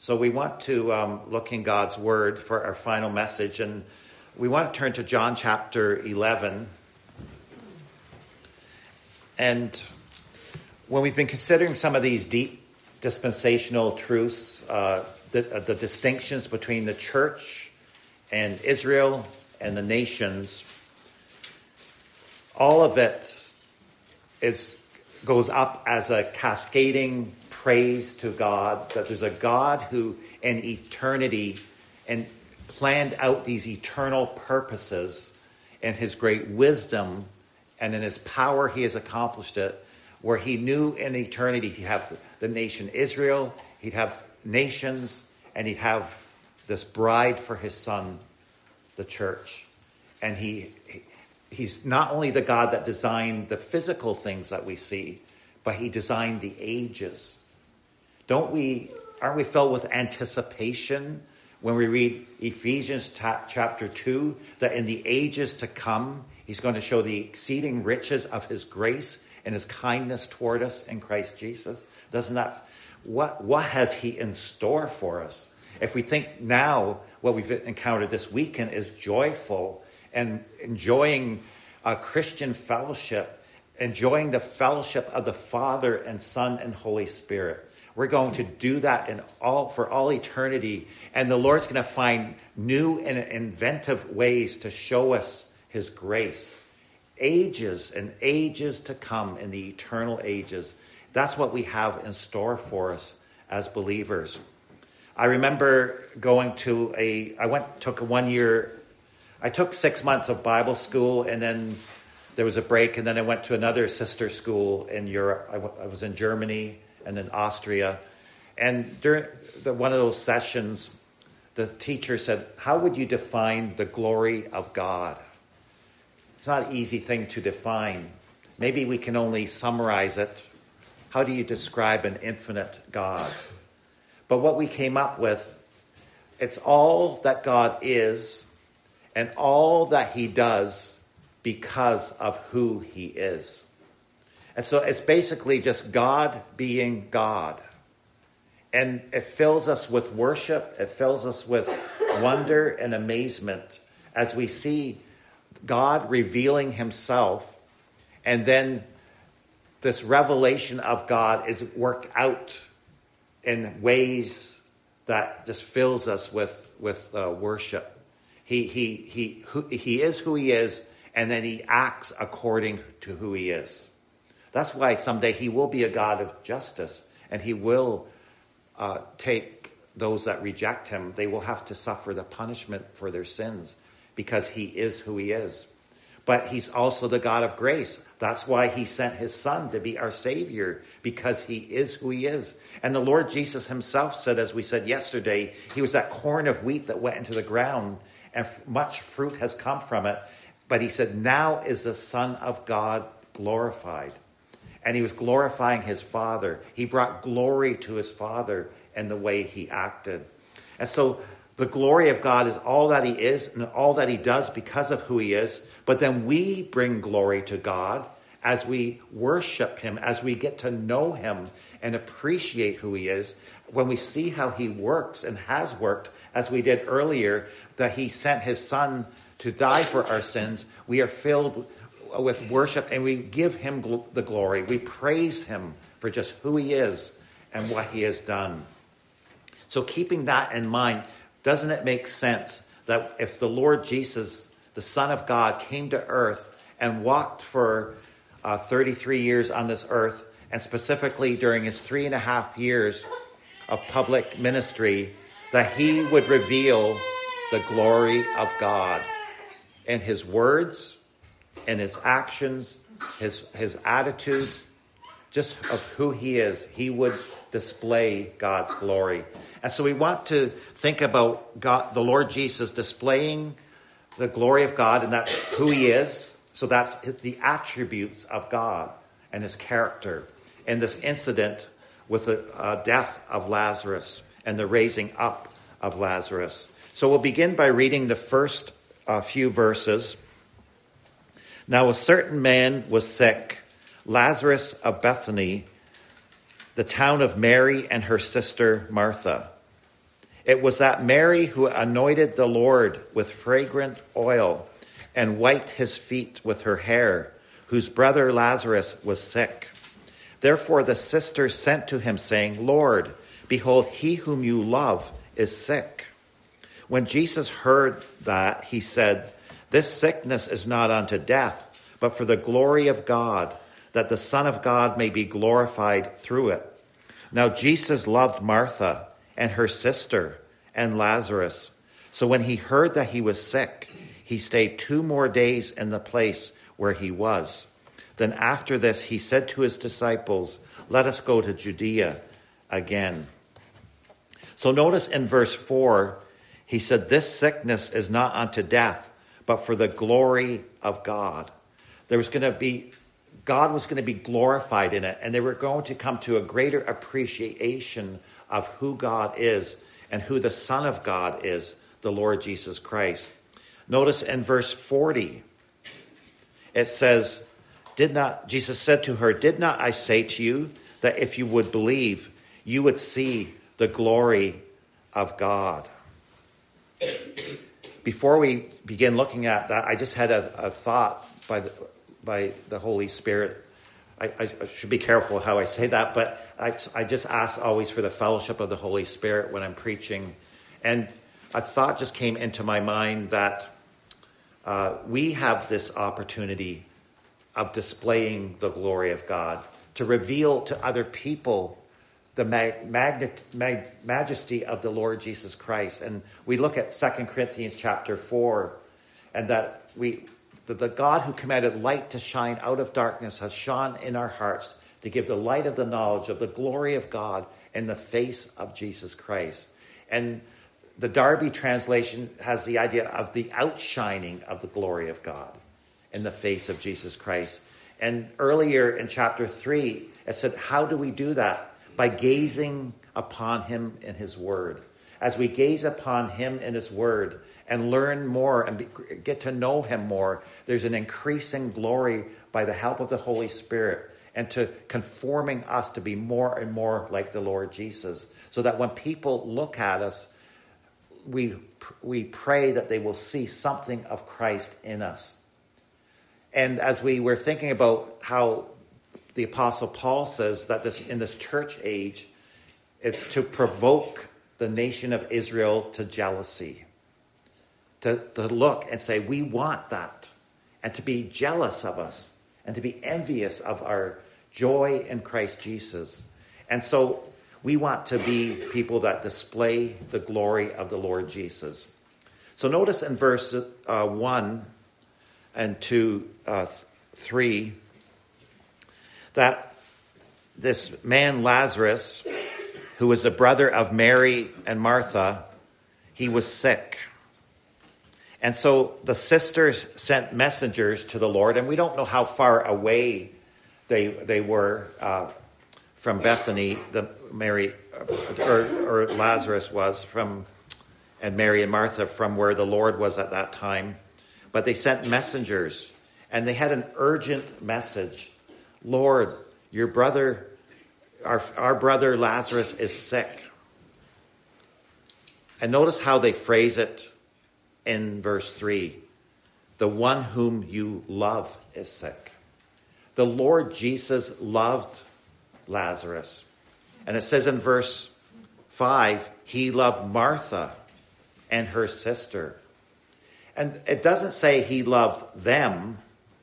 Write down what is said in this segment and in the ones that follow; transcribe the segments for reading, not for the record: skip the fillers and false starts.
So we want to look in God's Word for our final message, and we want to turn to John chapter 11. And when we've been considering some of these deep dispensational truths, the distinctions between the church and Israel and the nations, all of it goes up as a cascading praise to God, that there's a God who in eternity and planned out these eternal purposes in his great wisdom, and in his power he has accomplished it, where he knew in eternity he'd have the nation Israel, he'd have nations, and he'd have this bride for his son, the church. And he's not only the God that designed the physical things that we see, but he designed the ages. Aren't we filled with anticipation when we read Ephesians chapter 2, that in the ages to come, he's going to show the exceeding riches of his grace and his kindness toward us in Christ Jesus? What has he in store for us? If we think now what we've encountered this weekend is joyful and enjoying a Christian fellowship, enjoying the fellowship of the Father and Son and Holy Spirit, we're going to do that for all eternity. And the Lord's going to find new and inventive ways to show us his grace. Ages and ages to come in the eternal ages. That's what we have in store for us as believers. I remember I took 6 months of Bible school, and then there was a break, and then I went to another sister school in Europe. I was in Germany and then Austria. And during one of those sessions, the teacher said, how would you define the glory of God? It's not an easy thing to define. Maybe we can only summarize it. How do you describe an infinite God? But what we came up with, it's all that God is and all that he does because of who he is. And so it's basically just God being God. And it fills us with worship. It fills us with wonder and amazement as we see God revealing himself. And then this revelation of God is worked out in ways that just fills us with worship. He is who he is, and then he acts according to who he is. That's why someday he will be a God of justice, and he will take those that reject him. They will have to suffer the punishment for their sins because he is who he is. But he's also the God of grace. That's why he sent his son to be our Savior, because he is who he is. And the Lord Jesus himself said, as we said yesterday, he was that corn of wheat that went into the ground, and much fruit has come from it. But he said, now is the Son of God glorified. And he was glorifying his Father. He brought glory to his Father in the way he acted. And so the glory of God is all that he is and all that he does because of who he is. But then we bring glory to God as we worship him, as we get to know him and appreciate who he is. When we see how he works and has worked, as we did earlier, that he sent his son to die for our sins, we are filled with worship and we give him the glory. We praise him for just who he is and what he has done. So keeping that in mind, doesn't it make sense that if the Lord Jesus, the Son of God, came to earth and walked for 33 years on this earth, and specifically during his 3.5 years of public ministry, that he would reveal the glory of God in his words, in his actions, his attitudes, just of who he is. He would display God's glory. And so we want to think about God, the Lord Jesus displaying the glory of God, and that's who he is. So that's the attributes of God and his character. And this incident with the death of Lazarus and the raising up of Lazarus. So we'll begin by reading the first few verses. Now a certain man was sick, Lazarus of Bethany, the town of Mary and her sister Martha. It was that Mary who anointed the Lord with fragrant oil and wiped his feet with her hair, whose brother Lazarus was sick. Therefore the sisters sent to him, saying, Lord, behold, he whom you love is sick. When Jesus heard that, he said, This sickness is not unto death, but for the glory of God, that the Son of God may be glorified through it. Now Jesus loved Martha and her sister and Lazarus. So when he heard that he was sick, he stayed 2 more days in the place where he was. Then after this, he said to his disciples, Let us go to Judea again. So notice in verse 4, he said, This sickness is not unto death, but for the glory of God. God was going to be glorified in it, and they were going to come to a greater appreciation of who God is and who the Son of God is, the Lord Jesus Christ. Notice in verse 40, it says, Jesus said to her, Did not I say to you that if you would believe, you would see the glory of God? Before we begin looking at that, I just had a thought by the Holy Spirit. I should be careful how I say that, but I just ask always for the fellowship of the Holy Spirit when I'm preaching. And a thought just came into my mind that we have this opportunity of displaying the glory of God, to reveal to other people the majesty of the Lord Jesus Christ. And we look at 2 Corinthians chapter 4, and that the God who commanded light to shine out of darkness has shone in our hearts to give the light of the knowledge of the glory of God in the face of Jesus Christ. And the Darby translation has the idea of the outshining of the glory of God in the face of Jesus Christ. And earlier in chapter 3, it said, how do we do that? By gazing upon him in his word. As we gaze upon him in his word and learn more and get to know him more, there's an increasing glory by the help of the Holy Spirit, and to conforming us to be more and more like the Lord Jesus, so that when people look at us, we pray that they will see something of Christ in us. And as we were thinking about how the Apostle Paul says that in this church age, it's to provoke the nation of Israel to jealousy, to look and say, we want that, and to be jealous of us, and to be envious of our joy in Christ Jesus. And so we want to be people that display the glory of the Lord Jesus. So notice in verse 1 and 3, that this man Lazarus, who was the brother of Mary and Martha, he was sick. And so the sisters sent messengers to the Lord, and we don't know how far away they were from Bethany, Mary or Lazarus was from, and Mary and Martha from where the Lord was at that time. But they sent messengers, and they had an urgent message. Lord, your brother, our brother Lazarus is sick. And notice how they phrase it in verse 3. The one whom you love is sick. The Lord Jesus loved Lazarus. And it says in verse 5, he loved Martha and her sister. And it doesn't say he loved them.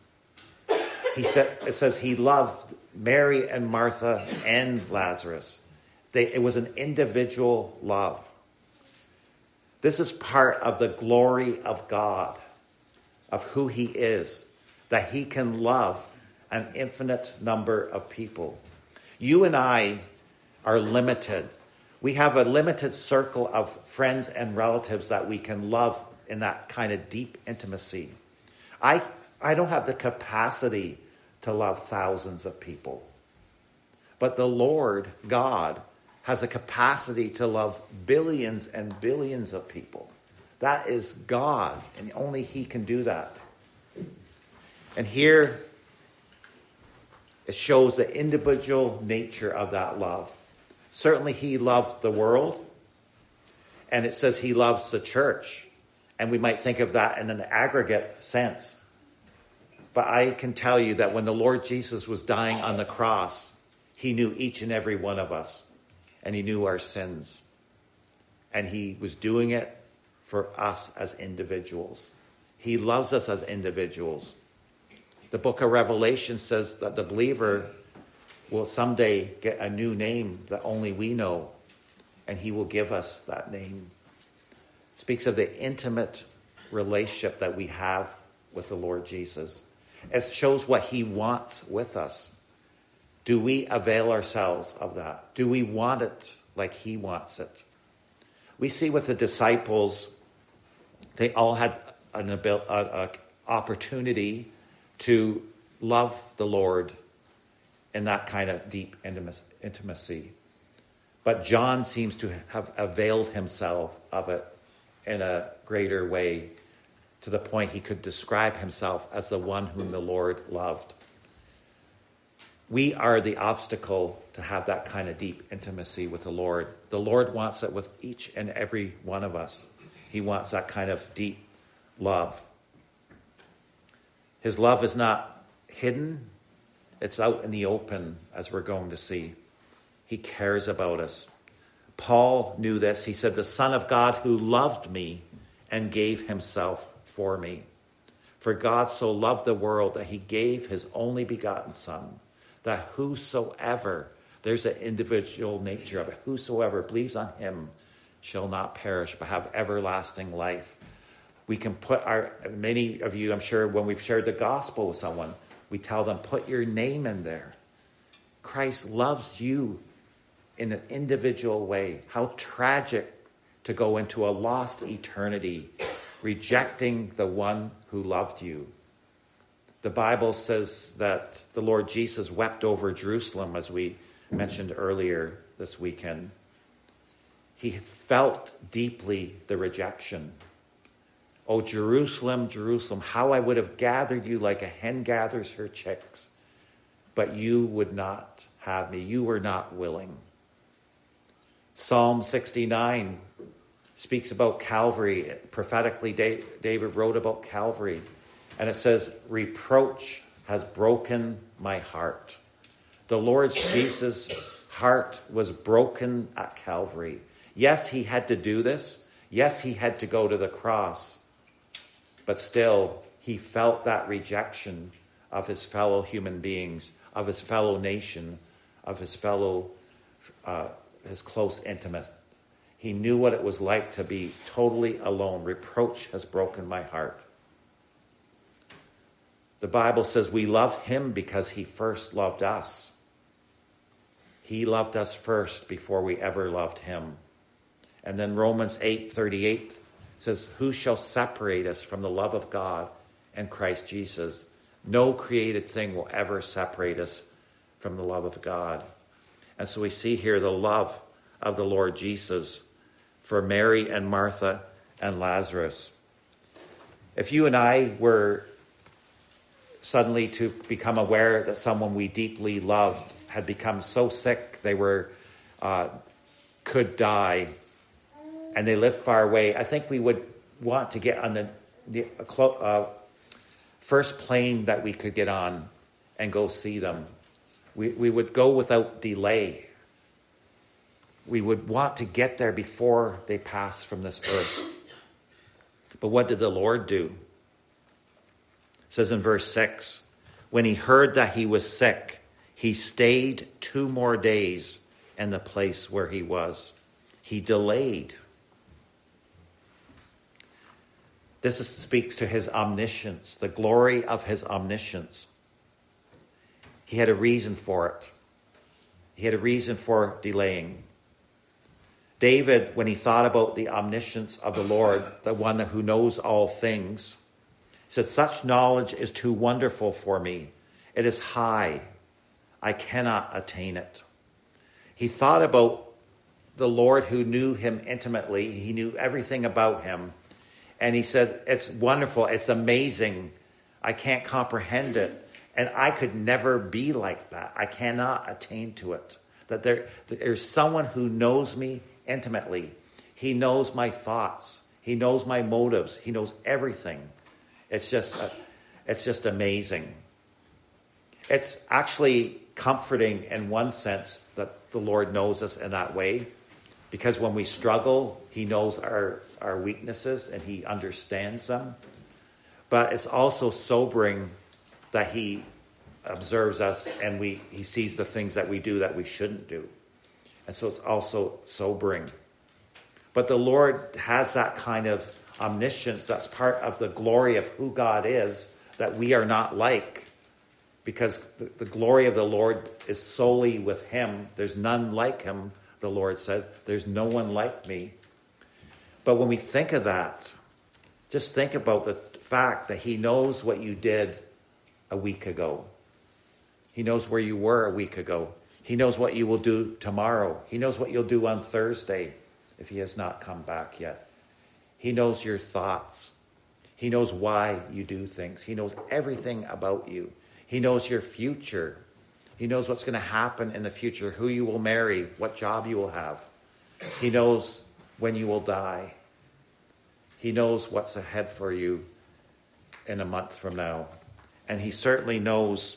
It says he loved Mary and Martha and Lazarus. It was an individual love. This is part of the glory of God, of who he is, that he can love an infinite number of people. You and I are limited. We have a limited circle of friends and relatives that we can love in that kind of deep intimacy. I don't have the capacity to love thousands of people. But the Lord, God, has a capacity to love billions and billions of people. That is God, and only he can do that. And here it shows the individual nature of that love. Certainly he loved the world, And it says he loves the church. And we might think of that in an aggregate sense. But I can tell you that when the Lord Jesus was dying on the cross, he knew each and every one of us. And he knew our sins. And he was doing it for us as individuals. He loves us as individuals. The book of Revelation says that the believer will someday get a new name that only we know. And he will give us that name. It speaks of the intimate relationship that we have with the Lord Jesus. It shows what he wants with us. Do we avail ourselves of that? Do we want it like he wants it? We see with the disciples, they all had an opportunity to love the Lord in that kind of deep intimacy. But John seems to have availed himself of it in a greater way, to the point he could describe himself as the one whom the Lord loved. We are the obstacle to have that kind of deep intimacy with the Lord. The Lord wants it with each and every one of us. He wants that kind of deep love. His love is not hidden. It's out in the open, as we're going to see. He cares about us. Paul knew this. He said, the Son of God who loved me and gave himself for me. For God so loved the world that he gave his only begotten Son, that whosoever, there's an individual nature of it, whosoever believes on him shall not perish but have everlasting life. We can put many of you, I'm sure, when we've shared the gospel with someone, we tell them, put your name in there. Christ loves you in an individual way. How tragic to go into a lost eternity, rejecting the one who loved you. The Bible says that the Lord Jesus wept over Jerusalem, as we mentioned earlier this weekend. He felt deeply the rejection. Oh, Jerusalem, Jerusalem, how I would have gathered you like a hen gathers her chicks, but you would not have me. You were not willing. Psalm 69 speaks about Calvary. Prophetically, David wrote about Calvary. And it says, reproach has broken my heart. The Lord Jesus' heart was broken at Calvary. Yes, he had to do this. Yes, he had to go to the cross. But still, he felt that rejection of his fellow human beings, of his fellow nation, of his fellow, his close intimate. He knew what it was like to be totally alone. Reproach has broken my heart. The Bible says we love him because he first loved us. He loved us first before we ever loved him. And then Romans 8:38 says, who shall separate us from the love of God and Christ Jesus? No created thing will ever separate us from the love of God. And so we see here the love of the Lord Jesus for Mary and Martha and Lazarus. If you and I were suddenly to become aware that someone we deeply loved had become so sick they could die, and they lived far away, I think we would want to get on the first plane that we could get on and go see them. We would go without delay. We would want to get there before they pass from this earth. But what did the Lord do? It says in verse 6, when he heard that he was sick, he stayed 2 more days in the place where he was. He delayed. This speaks to his omniscience, the glory of his omniscience. He had a reason for it. He had a reason for delaying. David, when he thought about the omniscience of the Lord, the one who knows all things, said, such knowledge is too wonderful for me. It is high. I cannot attain it. He thought about the Lord who knew him intimately. He knew everything about him. And he said, it's wonderful. It's amazing. I can't comprehend it. And I could never be like that. I cannot attain to it. That there's someone who knows me intimately. He knows my thoughts. He knows my motives. He knows everything. It's just amazing. It's actually comforting in one sense that the Lord knows us in that way, because when we struggle, he knows our weaknesses and he understands them. But it's also sobering that he observes us and he sees the things that we do that we shouldn't do. And so it's also sobering. But the Lord has that kind of omniscience. That's part of the glory of who God is, that we are not like. Because the glory of the Lord is solely with him. There's none like him, the Lord said. There's no one like me. But when we think of that, just think about the fact that he knows what you did a week ago. He knows where you were a week ago. He knows what you will do tomorrow. He knows what you'll do on Thursday if he has not come back yet. He knows your thoughts. He knows why you do things. He knows everything about you. He knows your future. He knows what's going to happen in the future, who you will marry, what job you will have. He knows when you will die. He knows what's ahead for you in a month from now. And he certainly knows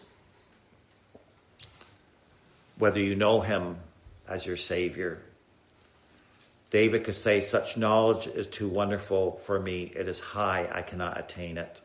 whether you know him as your Savior. David could say, such knowledge is too wonderful for me. It is high. I cannot attain it.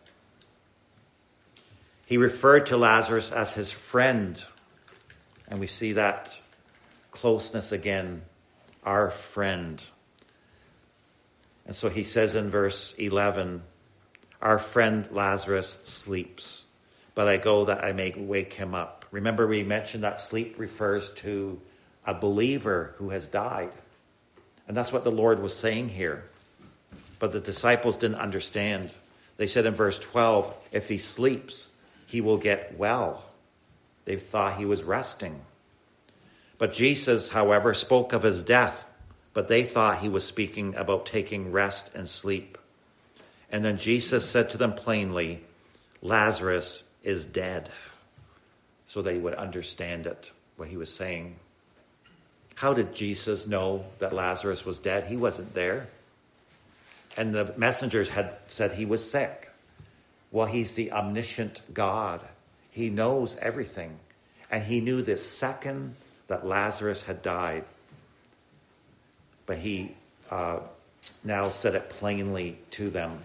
He referred to Lazarus as his friend. And we see that closeness again, our friend. And so he says in verse 11, our friend Lazarus sleeps, but I go that I may wake him up. Remember, we mentioned that sleep refers to a believer who has died. And that's what the Lord was saying here. But the disciples didn't understand. They said in verse 12, if he sleeps, he will get well. They thought he was resting. But Jesus, however, spoke of his death, but they thought he was speaking about taking rest and sleep. And then Jesus said to them plainly, Lazarus is dead. So they would understand it, what he was saying. How did Jesus know that Lazarus was dead? He wasn't there. And the messengers had said he was sick. Well, he's the omniscient God. He knows everything. And he knew the second that Lazarus had died. But he now said it plainly to them.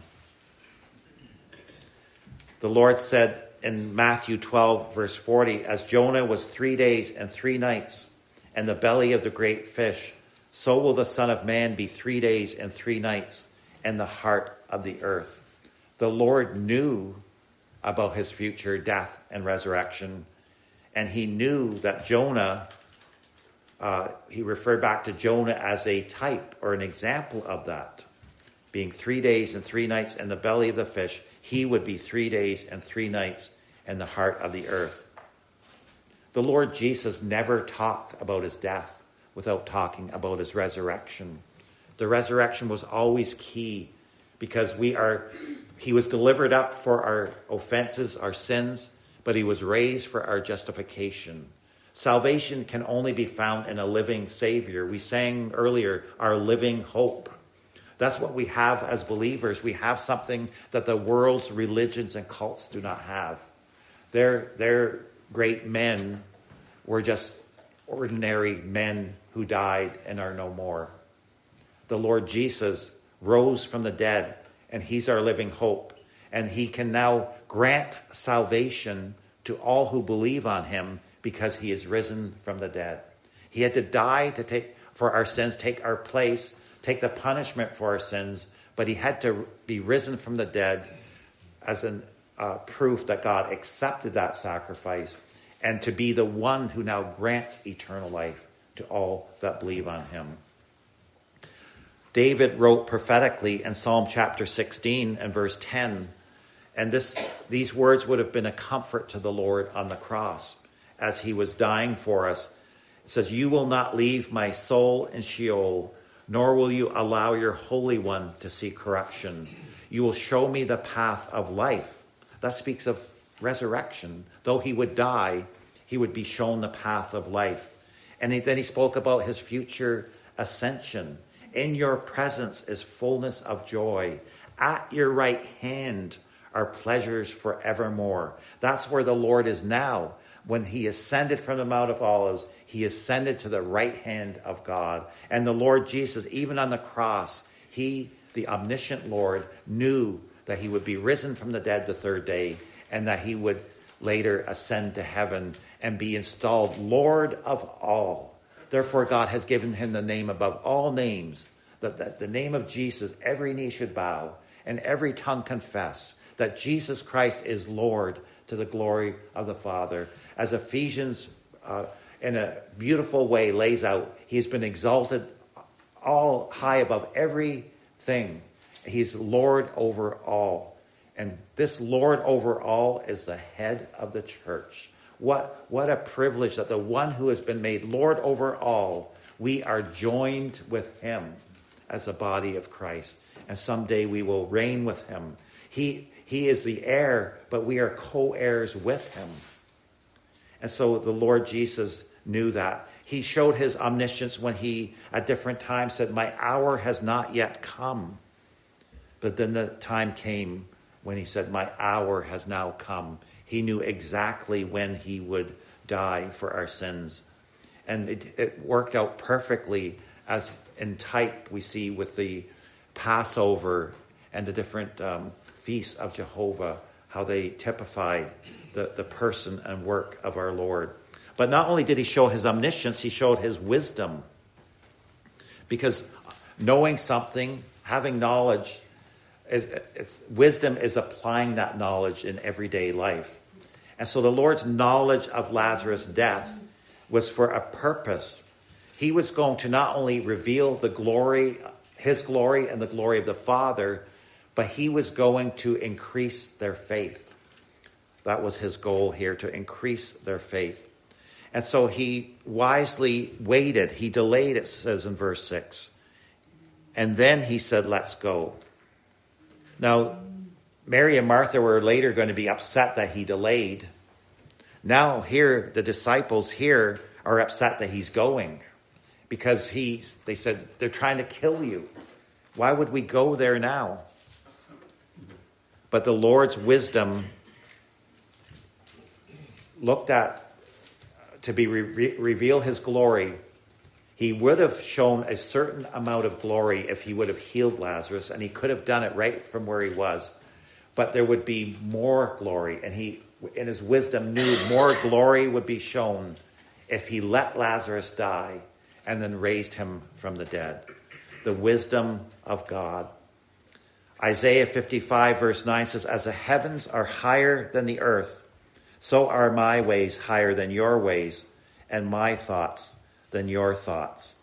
The Lord said in Matthew 12, verse 40, as Jonah was 3 days and 3 nights in the belly of the great fish, so will the Son of Man be 3 days and 3 nights in the heart of the earth. The Lord knew about his future death and resurrection, and he knew that Jonah, he referred back to Jonah as a type or an example of that. Being 3 days and 3 nights in the belly of the fish, he would be 3 days and 3 nights in the heart of the earth. The Lord Jesus never talked about his death without talking about his resurrection. The resurrection was always key because he was delivered up for our offenses, our sins, but he was raised for our justification. Salvation can only be found in a living Savior. We sang earlier, our living hope. That's what we have as believers. We have something that the world's religions and cults do not have. Their great men were just ordinary men who died and are no more. The Lord Jesus rose from the dead, and he's our living hope. And he can now grant salvation to all who believe on him because he is risen from the dead. He had to die to take for our sins, take our place, take the punishment for our sins, but he had to be risen from the dead as an proof that God accepted that sacrifice, and to be the one who now grants eternal life to all that believe on him. David wrote prophetically in Psalm chapter 16 and verse 10, and these words would have been a comfort to the Lord on the cross as he was dying for us. It says, you will not leave my soul in Sheol, nor will you allow your Holy One to see corruption. You will show me the path of life. That speaks of resurrection. Though he would die, he would be shown the path of life. And then he spoke about his future ascension. In your presence is fullness of joy. At your right hand are pleasures forevermore. That's where the Lord is now. When he ascended from the Mount of Olives, he ascended to the right hand of God. And the Lord Jesus, even on the cross, he, the omniscient Lord, knew that he would be risen from the dead the third day, and that he would later ascend to heaven and be installed Lord of all. Therefore, God has given him the name above all names, that the name of Jesus, every knee should bow and every tongue confess that Jesus Christ is Lord, to the glory of the Father. As Ephesians in a beautiful way lays out, he has been exalted all high above everything. He's Lord over all. And this Lord over all is the head of the church. What a privilege that the one who has been made Lord over all, we are joined with him as a body of Christ. And someday we will reign with him. He is the heir, but we are co-heirs with him. And so the Lord Jesus knew that. He showed his omniscience when he, at different times, said, my hour has not yet come. But then the time came when he said, my hour has now come. He knew exactly when he would die for our sins. And it worked out perfectly, as in type we see with the Passover and the different feasts of Jehovah, how they typified the person and work of our Lord. But not only did he show his omniscience, he showed his wisdom. Because knowing something, having knowledge, wisdom is applying that knowledge in everyday life. And so the Lord's knowledge of Lazarus' death was for a purpose. He was going to not only reveal the glory, his glory and the glory of the Father, but he was going to increase their faith. That was his goal here, to increase their faith. And so he wisely waited. He delayed, it says in verse 6. And then he said, let's go. Now, Mary and Martha were later going to be upset that he delayed. Now here, the disciples here are upset that he's going. Because they said, they're trying to kill you. Why would we go there now? But the Lord's wisdom looked at to reveal his glory. He would have shown a certain amount of glory if he would have healed Lazarus, and he could have done it right from where he was. But there would be more glory, and he, in his wisdom, knew more glory would be shown if he let Lazarus die and then raised him from the dead. The wisdom of God. Isaiah 55 verse 9 says, as the heavens are higher than the earth, so are my ways higher than your ways, and my thoughts than your thoughts.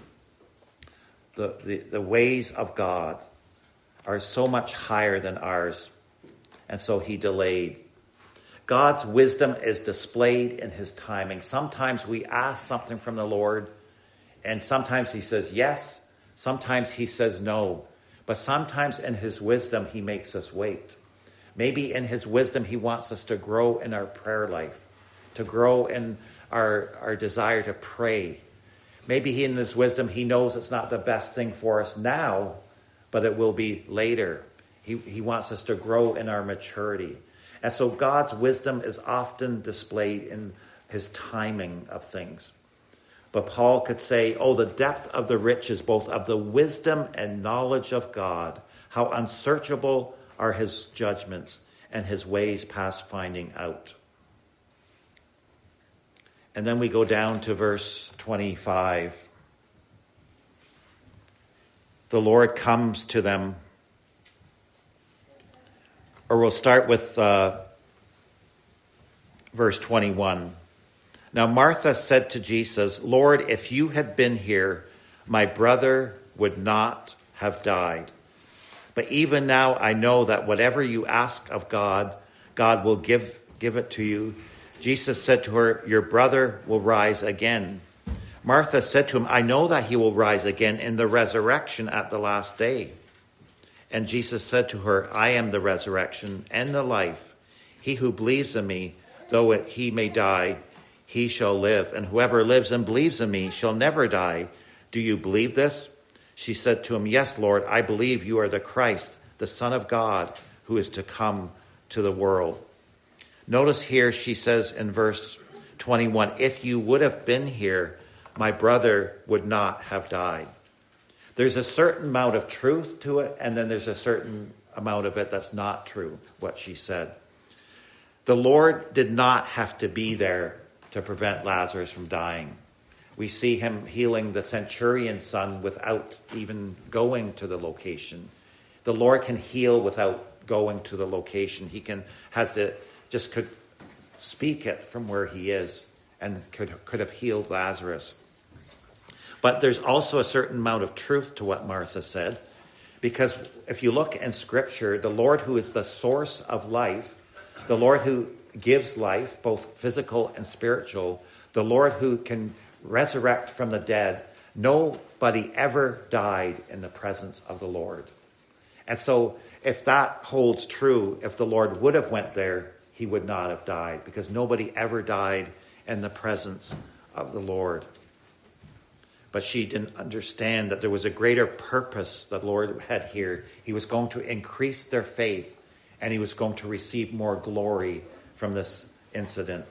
The ways of God are so much higher than ours, and so he delayed. God's wisdom is displayed in his timing. Sometimes we ask something from the Lord, and sometimes he says yes, sometimes he says no. But sometimes in his wisdom, he makes us wait. Maybe in his wisdom, he wants us to grow in our prayer life, to grow in our desire to pray. Maybe in his wisdom, he knows it's not the best thing for us now, but it will be later. He wants us to grow in our maturity. And so God's wisdom is often displayed in his timing of things. But Paul could say, oh, the depth of the riches, both of the wisdom and knowledge of God, how unsearchable are his judgments and his ways past finding out. And then we go down to verse 25. The Lord comes to them. Or we'll start with verse 21. Now Martha said to Jesus, Lord, if you had been here, my brother would not have died. But even now I know that whatever you ask of God, God will give it to you. Jesus said to her, your brother will rise again. Martha said to him, I know that he will rise again in the resurrection at the last day. And Jesus said to her, I am the resurrection and the life. He who believes in me, though he may die, he shall live. And whoever lives and believes in me shall never die. Do you believe this? She said to him, "Yes, Lord, I believe you are the Christ, the Son of God, who is to come to the world." Notice here she says in verse 21, "If you would have been here, my brother would not have died." There's a certain amount of truth to it, and then there's a certain amount of it that's not true, what she said. The Lord did not have to be there to prevent Lazarus from dying. We see him healing the centurion's son without even going to the location. The Lord can heal without going to the location. He could speak it from where he is and could have healed Lazarus. But there's also a certain amount of truth to what Martha said, because if you look in Scripture, the Lord who is the source of life, the Lord who gives life, both physical and spiritual, the Lord who can resurrect from the dead, nobody ever died in the presence of the Lord. And so if that holds true, if the Lord would have went there, he would not have died, because nobody ever died in the presence of the Lord. But she didn't understand that there was a greater purpose the Lord had here. He was going to increase their faith, and he was going to receive more glory from this incident.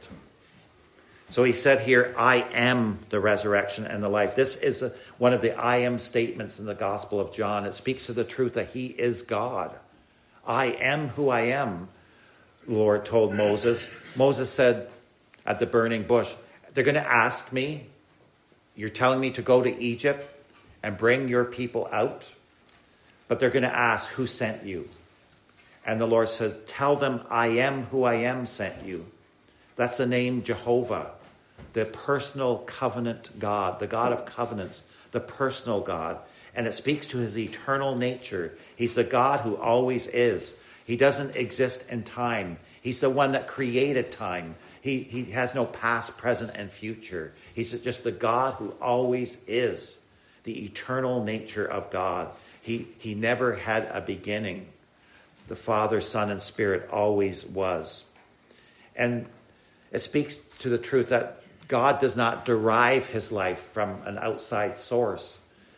So he said here, "I am the resurrection and the life." This is one of the I am statements in the Gospel of John. It speaks to the truth that he is God. "I am who I am," the Lord told Moses. Moses said at the burning bush, "They're going to ask me, you're telling me to go to Egypt and bring your people out, but they're going to ask, who sent you?" And the Lord says, "Tell them I am who I am sent you." That's the name Jehovah, the personal covenant God, the God of covenants, the personal God. And it speaks to his eternal nature. He's the God who always is. He doesn't exist in time. He's the one that created time. He has no past, present, and future. He's just the God who always is, the eternal nature of God. He never had a beginning. The Father, Son, and Spirit always was. And it speaks to the truth that God does not derive his life from an outside source.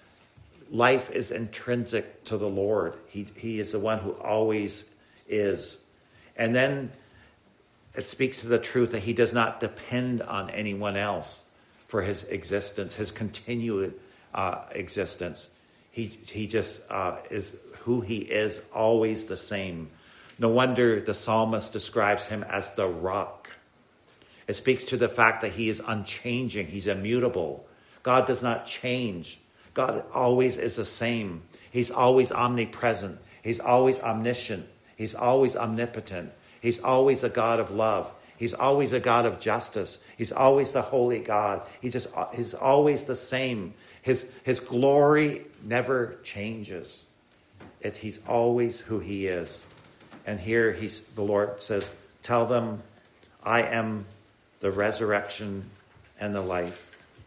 Life is intrinsic to the Lord. He is the one who always is. And then it speaks to the truth that he does not depend on anyone else for his existence, his continued existence. He just is who he is, always the same. No wonder the psalmist describes him as the rock. It speaks to the fact that he is unchanging. He's immutable. God does not change. God always is the same. He's always omnipresent. He's always omniscient. He's always omnipotent. He's always a God of love. He's always a God of justice. He's always the holy God. He's always the same. His glory never changes. He's always who he is. And here the Lord says, "Tell them I am the resurrection and the life."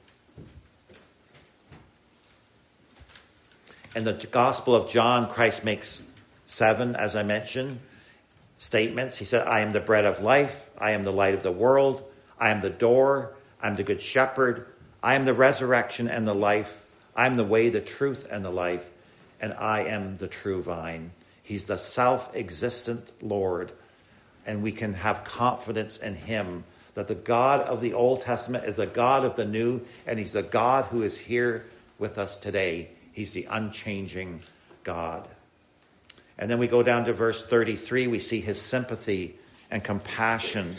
In the Gospel of John, Christ makes 7, as I mentioned, statements. He said, "I am the bread of life. I am the light of the world. I am the door. I am the good shepherd. I am the resurrection and the life. I am the way, the truth, and the life. And I am the true vine." He's the self-existent Lord. And we can have confidence in him that the God of the Old Testament is the God of the New, and he's the God who is here with us today. He's the unchanging God. And then we go down to verse 33. We see his sympathy and compassion.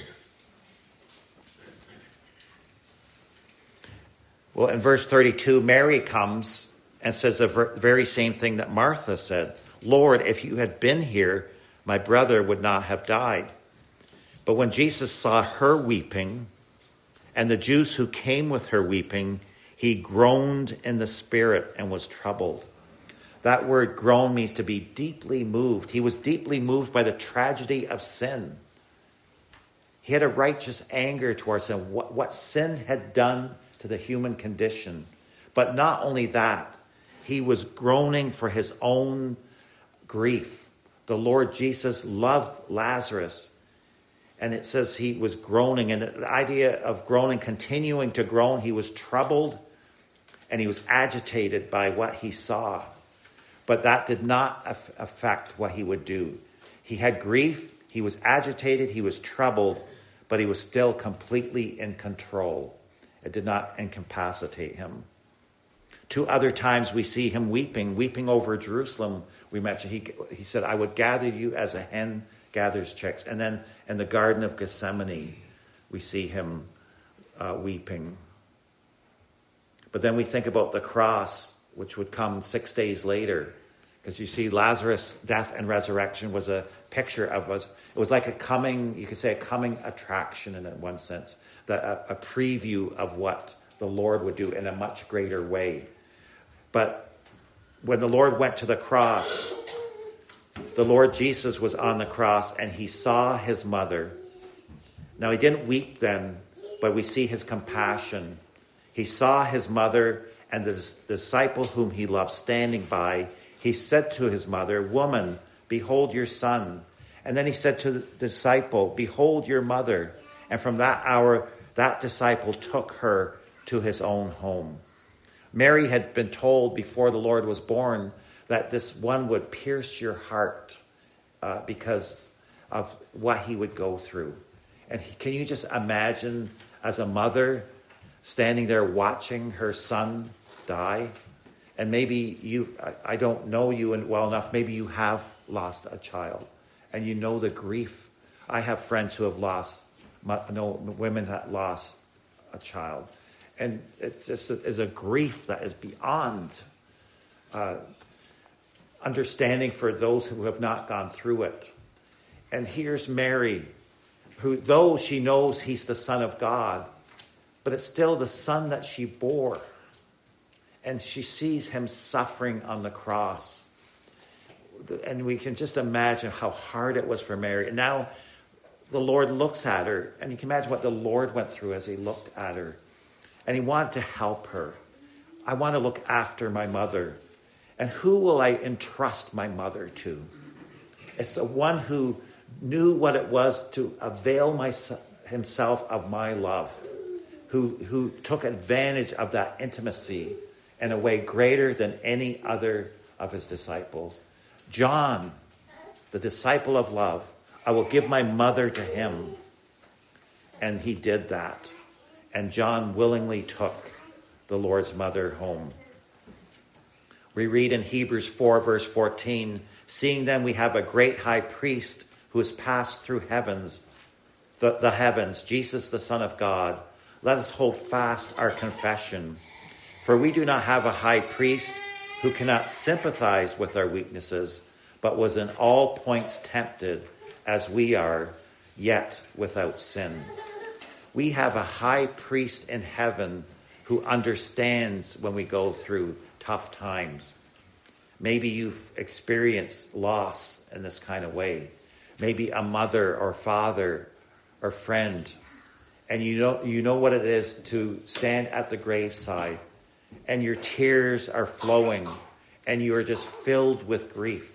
Well, in verse 32, Mary comes and says the very same thing that Martha said. "Lord, if you had been here, my brother would not have died." But when Jesus saw her weeping, and the Jews who came with her weeping, he groaned in the spirit and was troubled. That word groan means to be deeply moved. He was deeply moved by the tragedy of sin. He had a righteous anger towards sin, what sin had done to the human condition. But not only that, he was groaning for his own grief. The Lord Jesus loved Lazarus. And it says he was groaning. And the idea of groaning, continuing to groan, he was troubled. and he was agitated by what he saw. But that did not affect what he would do. He had grief, he was agitated, he was troubled, but he was still completely in control. It did not incapacitate him. 2 other times we see him weeping over Jerusalem. We mentioned, he said, I would gather you as a hen gathers chicks. And then in the Garden of Gethsemane, we see him weeping. But then we think about the cross, which would come 6 days later. Because you see, Lazarus' death and resurrection was a picture of us. It was like a coming attraction in one sense. A preview of what the Lord would do in a much greater way. But when the Lord went to the cross, the Lord Jesus was on the cross and he saw his mother. Now he didn't weep then, but we see his compassion. He saw his mother and the disciple whom he loved standing by. He said to his mother, Woman, behold your son. And then he said to the disciple, Behold your mother. And from that hour, that disciple took her to his own home. Mary had been told before the Lord was born that this one would pierce your heart because of what he would go through. And can you just imagine as a mother standing there watching her son die? And maybe I don't know you well enough, maybe you have lost a child and you know the grief. I have friends who have women that lost a child. And it just is a grief that is beyond understanding for those who have not gone through it. And here's Mary, who, though she knows he's the Son of God, but it's still the son that she bore. And she sees him suffering on the cross. And we can just imagine how hard it was for Mary. And now the Lord looks at her, and you can imagine what the Lord went through as he looked at her. And he wanted to help her. I want to look after my mother. And who will I entrust my mother to? It's the one who knew what it was to avail himself of my love, who took advantage of that intimacy in a way greater than any other of his disciples. John, the disciple of love, I will give my mother to him. And he did that. And John willingly took the Lord's mother home. We read in Hebrews 4, verse 14, Seeing then we have a great high priest who has passed through the heavens, Jesus the Son of God, let us hold fast our confession. For we do not have a high priest who cannot sympathize with our weaknesses, but was in all points tempted as we are, yet without sin. We have a high priest in heaven who understands when we go through tough times. Maybe you've experienced loss in this kind of way. Maybe a mother or father or friend. And you know what it is to stand at the graveside and your tears are flowing and you are just filled with grief.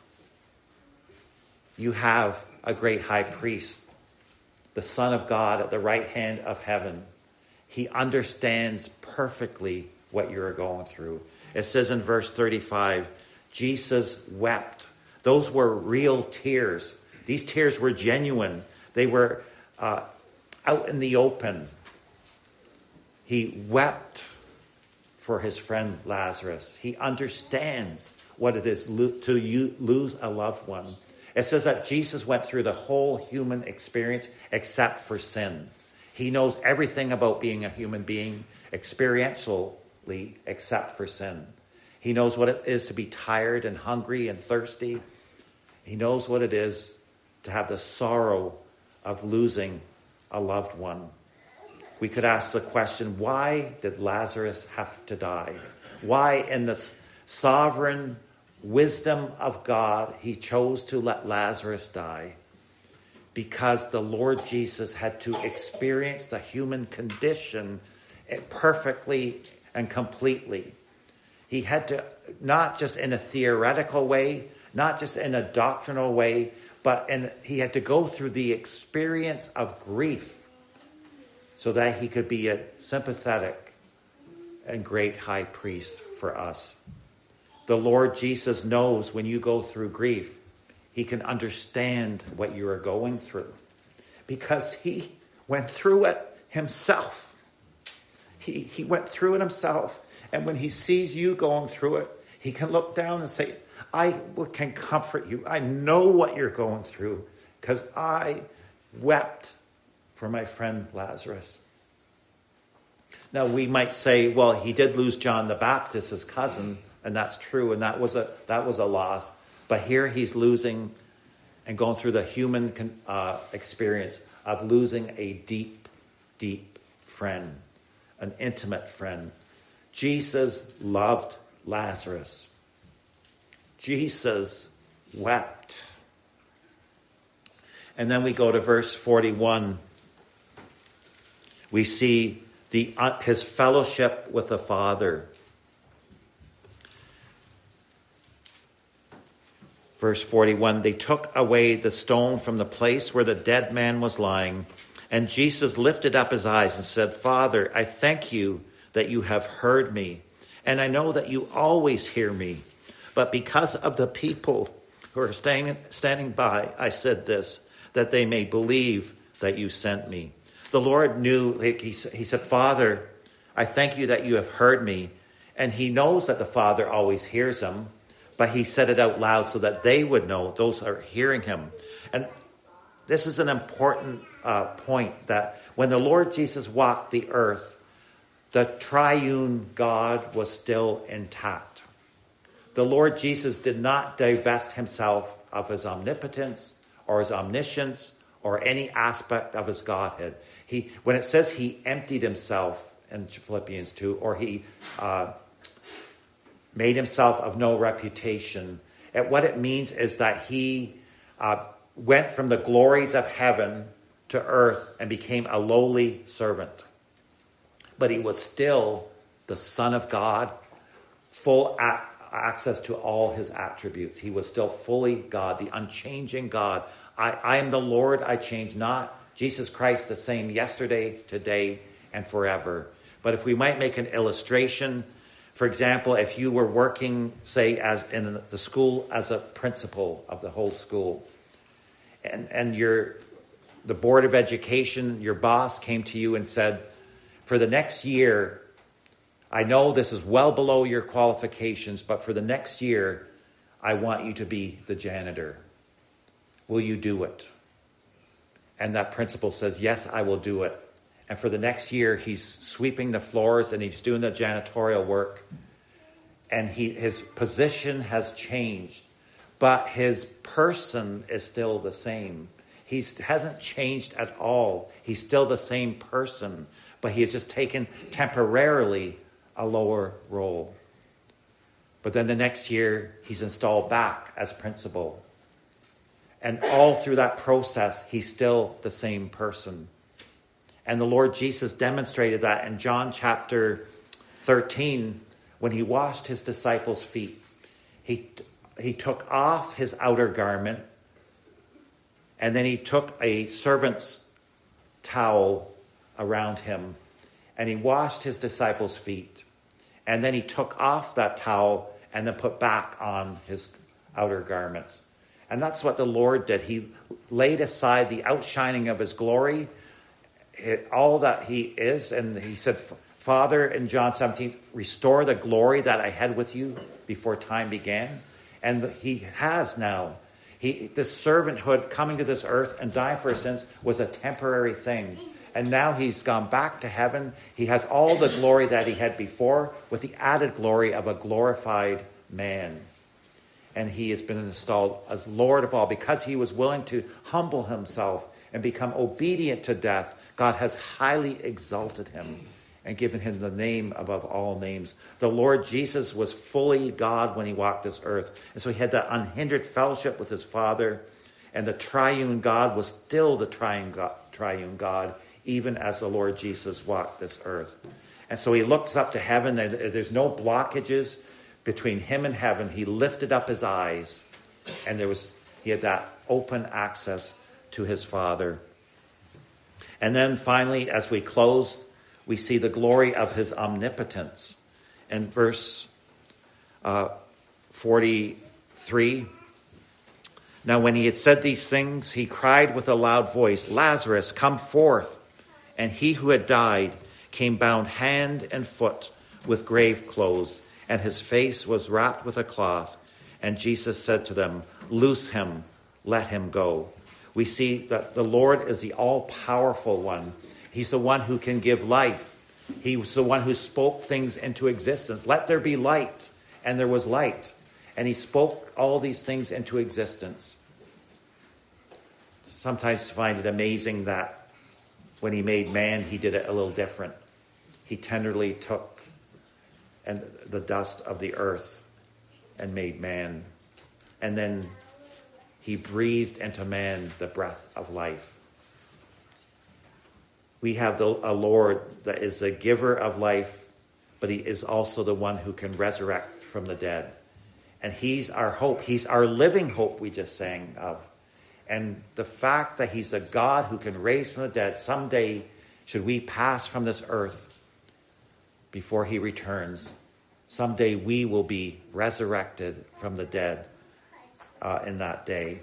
You have a great high priest, the Son of God at the right hand of heaven. He understands perfectly what you're going through. It says in verse 35, Jesus wept. Those were real tears. These tears were genuine. They were out in the open. He wept for his friend Lazarus. He understands what it is to lose a loved one. It says that Jesus went through the whole human experience except for sin. He knows everything about being a human being experientially except for sin. He knows what it is to be tired and hungry and thirsty. He knows what it is to have the sorrow of losing a loved one. We could ask the question, why did Lazarus have to die? Why, in the sovereign wisdom of God, he chose to let Lazarus die? Because the Lord Jesus had to experience the human condition perfectly and completely. He had to, not just in a theoretical way, not just in a doctrinal way, but he had to go through the experience of grief so that he could be sympathetic and great high priest for us. The Lord Jesus knows when you go through grief, he can understand what you are going through because he went through it himself. He went through it himself. And when he sees you going through it, he can look down and say, I can comfort you. I know what you're going through because I wept for my friend Lazarus. Now we might say, well, he did lose John the Baptist, his cousin, and that's true, and that was a loss. But here he's losing and going through the human experience of losing a deep, deep friend, an intimate friend. Jesus loved Lazarus. Jesus wept. And then we go to verse 41. We see his fellowship with the Father. Verse 41, they took away the stone from the place where the dead man was lying, and Jesus lifted up his eyes and said, Father, I thank you that you have heard me, and I know that you always hear me. But because of the people who are standing by, I said this, that they may believe that you sent me. The Lord knew, he said, Father, I thank you that you have heard me. And he knows that the Father always hears him, but he said it out loud so that they would know, those who are hearing him. And this is an important point, that when the Lord Jesus walked the earth, the triune God was still intact. The Lord Jesus did not divest himself of his omnipotence or his omniscience or any aspect of his Godhead. When it says he emptied himself in Philippians 2, or he made himself of no reputation, what it means is that he went from the glories of heaven to earth and became a lowly servant. But he was still the Son of God, full access to all his attributes. He was still fully God, the unchanging God. I am the Lord, I change not. Jesus Christ the same yesterday, today, and forever. But if we might make an illustration, for example, if you were working, say, as in the school as a principal of the whole school, and the Board of Education, your boss came to you and said, for the next year, I know this is well below your qualifications, but for the next year, I want you to be the janitor. Will you do it? And that principal says, yes, I will do it. And for the next year, he's sweeping the floors and he's doing the janitorial work. And his position has changed, but his person is still the same. He hasn't changed at all. He's still the same person, but he has just taken temporarily a lower role. But then the next year, he's installed back as principal. And all through that process, he's still the same person. And the Lord Jesus demonstrated that in John chapter 13, when he washed his disciples' feet. He took off his outer garment, and then he took a servant's towel around him, and he washed his disciples' feet. And then he took off that towel and then put back on his outer garments. And that's what the Lord did. He laid aside the outshining of his glory, all that he is, and he said, Father, in John 17, restore the glory that I had with you before time began. And he has now. This servanthood coming to this earth and dying for his sins was a temporary thing. And now he's gone back to heaven. He has all the glory that he had before, with the added glory of a glorified man. And he has been installed as Lord of all. Because he was willing to humble himself and become obedient to death, God has highly exalted him and given him the name above all names. The Lord Jesus was fully God when he walked this earth. And so he had that unhindered fellowship with his Father. And the triune God was still the triune God, even as the Lord Jesus walked this earth. And so he looks up to heaven, and there's no blockages between him and heaven. He lifted up his eyes, and he had that open access to his Father. And then finally, as we close, we see the glory of his omnipotence. And verse 43, now when he had said these things, he cried with a loud voice, Lazarus, come forth. And he who had died came bound hand and foot with grave clothes, and his face was wrapped with a cloth. And Jesus said to them, loose him, let him go. We see that the Lord is the all-powerful one. He's the one who can give life. He was the one who spoke things into existence. Let there be light. And there was light. And he spoke all these things into existence. Sometimes I find it amazing that when he made man, he did it a little different. He tenderly took the dust of the earth and made man. And then he breathed into man the breath of life. We have a Lord that is the giver of life, but he is also the one who can resurrect from the dead. And he's our hope. He's our living hope we just sang of. And the fact that he's a God who can raise from the dead, someday, should we pass from this earth before he returns, someday we will be resurrected from the dead in that day.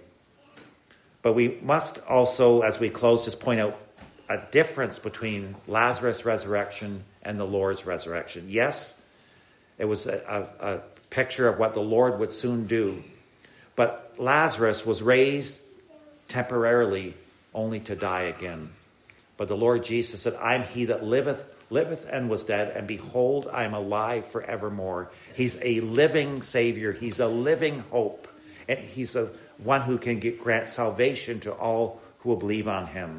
But we must also, as we close, just point out a difference between Lazarus' resurrection and the Lord's resurrection. Yes, it was a picture of what the Lord would soon do. But Lazarus was raised temporarily only to die again. But the Lord Jesus said, I am he that liveth and was dead, and behold, I am alive forevermore. He's a living Savior. He's a living hope. And he's a one who can grant salvation to all who will believe on him.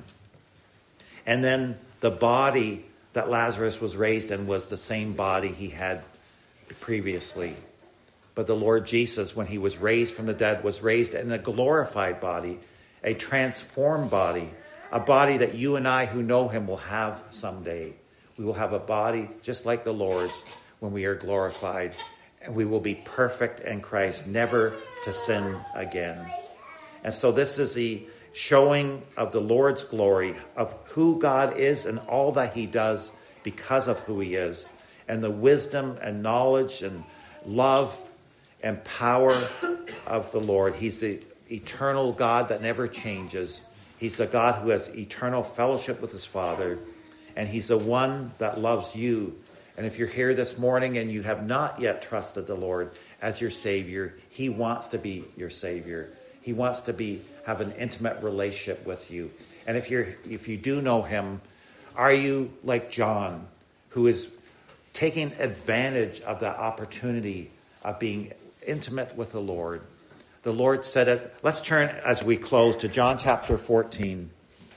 And then the body that Lazarus was raised in was the same body he had previously. But the Lord Jesus, when he was raised from the dead, was raised in a glorified body, a transformed body, a body that you and I who know him will have someday. We will have a body just like the Lord's when we are glorified. And we will be perfect in Christ, never to sin again. And so this is the showing of the Lord's glory, of who God is and all that he does because of who he is, and the wisdom and knowledge and love and power of the Lord. He's the eternal God that never changes. He's the God who has eternal fellowship with his Father, and he's the one that loves you. And if you're here this morning and you have not yet trusted the Lord as your Savior, he wants to be your Savior. He wants to have an intimate relationship with you. And if you do know him, are you like John, who is taking advantage of that opportunity of being intimate with the Lord? The Lord said it. Let's turn as we close to John chapter 14.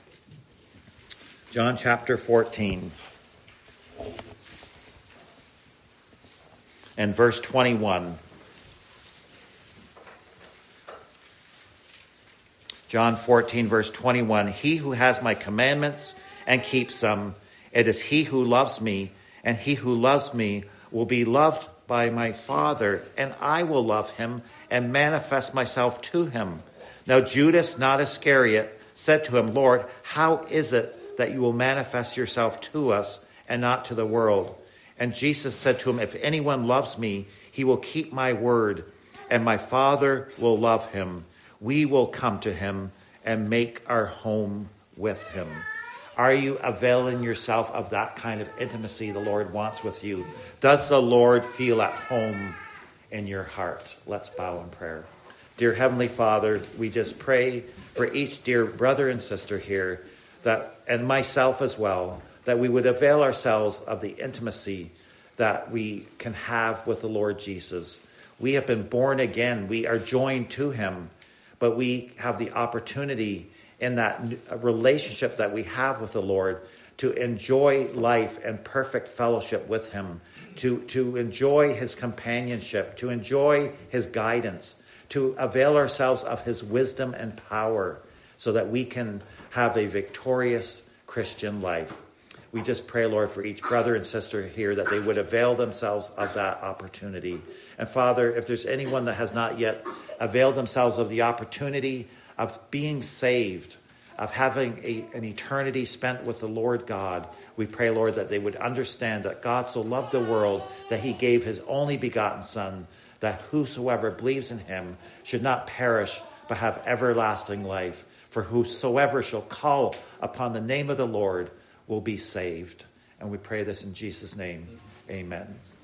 John chapter 14. And verse 21. John 14, verse 21. He who has my commandments and keeps them, it is he who loves me, and he who loves me will be loved by my Father, and I will love him and manifest myself to him. Now Judas, not Iscariot, said to him, Lord, how is it that you will manifest yourself to us and not to the world? And Jesus said to him, if anyone loves me, he will keep my word, and my Father will love him. We will come to him and make our home with him. Are you availing yourself of that kind of intimacy the Lord wants with you? Does the Lord feel at home in your heart? Let's bow in prayer. Dear Heavenly Father, we just pray for each dear brother and sister here, and myself as well, that we would avail ourselves of the intimacy that we can have with the Lord Jesus. We have been born again. We are joined to him, but we have the opportunity in that relationship that we have with the Lord to enjoy life and perfect fellowship with him, to enjoy his companionship, to enjoy his guidance, to avail ourselves of his wisdom and power so that we can have a victorious Christian life. We just pray, Lord, for each brother and sister here that they would avail themselves of that opportunity. And Father, if there's anyone that has not yet availed themselves of the opportunity of being saved, of having an eternity spent with the Lord God, we pray, Lord, that they would understand that God so loved the world that he gave his only begotten Son, that whosoever believes in him should not perish but have everlasting life. For whosoever shall call upon the name of the Lord will be saved. And we pray this in Jesus' name. Amen.